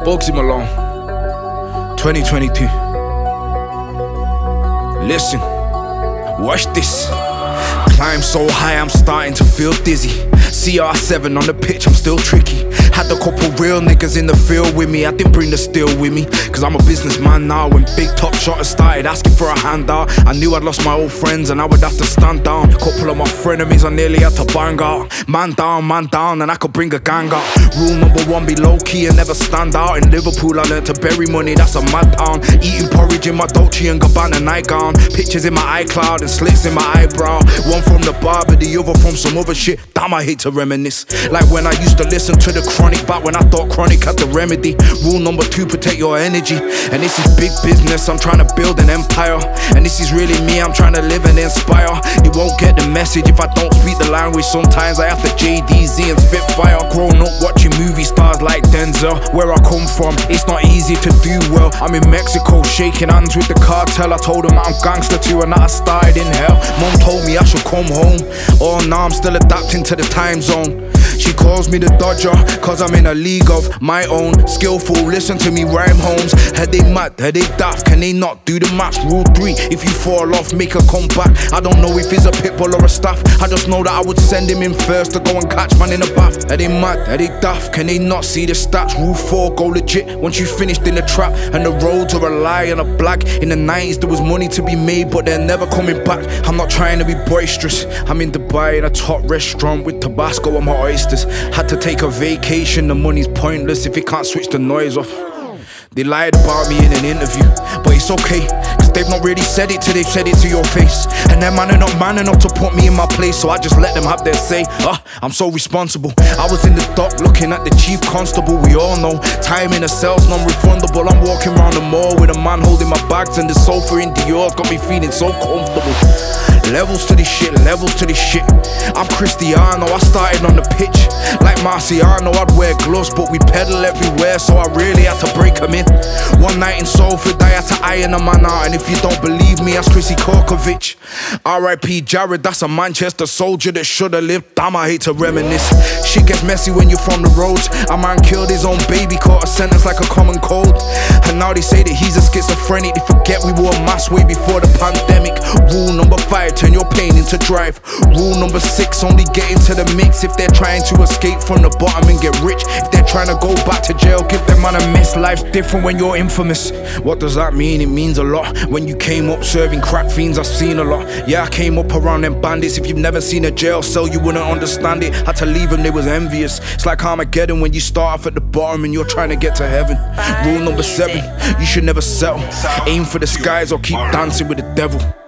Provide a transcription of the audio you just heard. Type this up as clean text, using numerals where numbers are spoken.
Bugsy Malone, 2022. Listen, watch this. Climb so high, I'm starting to feel dizzy. CR7 on the pitch, I'm still tricky. Had a couple real niggas in the field with me. I didn't bring the steel with me, cause I'm a businessman now. When big top shotters started asking for a handout, I knew I'd lost my old friends and I would have to stand down. Couple of my frenemies, I nearly had to bang out. Man down, and I could bring a gang out. Rule number one, be low key and never stand out. In Liverpool, I learned to bury money, that's a mad town. Eating porridge in my Dolce & Gabbana nightgown. Pictures in my iCloud and slits in my eyebrow. One from the barber, the other from some other shit. Damn, I hate to reminisce. Like when I used to listen to the Chronic, back when I thought Chronic had the remedy. Rule number two, protect your energy. And this is big business, I'm trying to build an empire. And this is really me, I'm trying to live and inspire. You won't get the message if I don't speak the language. Sometimes I have to JDZ and Spitfire. Grown up watching movie stars like Denzel. Where I come from, it's not easy to do well. I'm in Mexico shaking hands with the cartel. I told them I'm gangster too and that I started in hell. Mom told me I should come home. Oh, now I'm still adapting to the time zone. She calls me the Dodger, cause I'm in a league of my own. Skillful, listen to me rhyme homes. Are they mad, are they daft, can they not do the maths? Rule 3, if you fall off, make a comeback. I don't know if he's a pitbull or a staff. I just know that I would send him in first to go and catch man in a bath. Are they mad, are they daft, can they not see the stats? Rule 4, go legit once you finished in the trap. And the roads are a lie and a black. In the 90s there was money to be made, but they're never coming back. I'm not trying to be boisterous, I'm in Dubai in a top restaurant with Tabasco on my oysters. Had to take a vacation, the money's pointless if you can't switch the noise off. They lied about me in an interview, but it's okay, cause they've not really said it till they've said it to your face. And them man are not man enough to put me in my place, so I just let them have their say. I'm so responsible. I was in the dock looking at the chief constable. We all know time in a cell's non-refundable. I'm walking around the mall with a man holding my bags, and the sofa in Dior's got me feeling so comfortable. Levels to this shit, levels to this shit. I'm Cristiano, I started on the pitch like Marciano. I'd wear gloves, but we pedal everywhere, so I really had to break them in. One night in Salford, I had to iron a man out. And if you don't believe me, ask Chrissy Korkovic. R.I.P. Jared, that's a Manchester soldier that should've lived. Damn, I hate to reminisce. Shit gets messy when you're from the roads. A man killed his own baby, caught a sentence like a common cold. And now they say that he's a schizophrenic. They forget we wore masks way before the pandemic. Rule number 5, turn your pain into drive. Rule number 6, only get into the mix if they're trying to escape from the bottom and get rich. If they're trying to go back to jail, give them man a miss. Life's different when you're infamous. What does that mean? It means a lot. When you came up serving crack fiends, I've seen a lot. Yeah, I came up around them bandits. If you've never seen a jail cell, you wouldn't understand it. Had to leave them, they was envious. It's like Armageddon when you start off at the bottom and you're trying to get to heaven. Rule number 7, you should never settle. Aim for the skies or keep dancing with the devil.